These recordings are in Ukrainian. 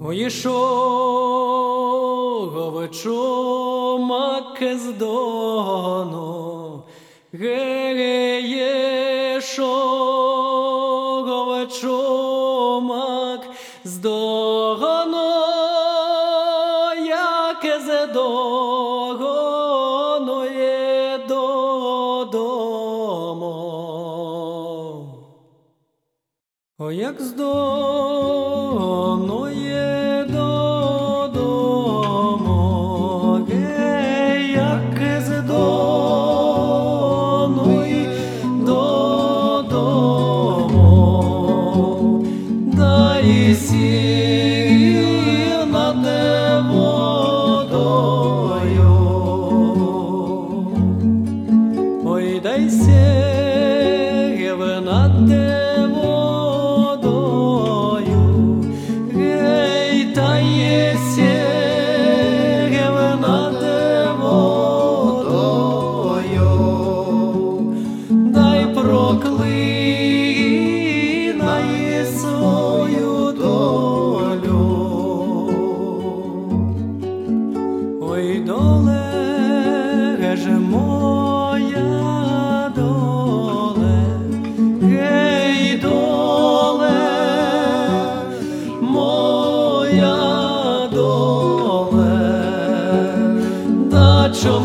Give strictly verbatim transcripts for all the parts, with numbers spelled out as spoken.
Ішов чумак з дону, геє ішов чумак з дону, як з дону є додому. О, як з дону є додому, гей, як з дону є додому, дай сів над водою, ой, дай сів над водою, гей, та є сів над водою, дай проклинай свою долю. Ой, доле ж моя доле, гей, доле моя доле, да чом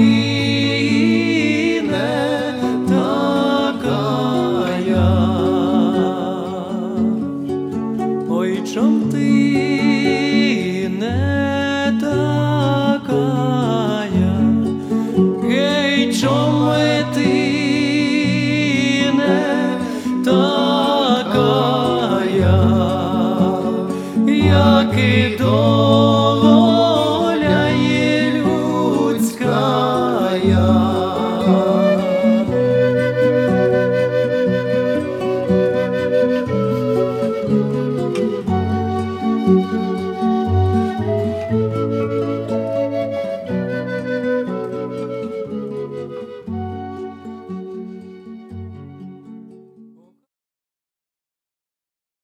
ти не такая? Ой, чом ти не такая? Гей, чом ти не такая, як і до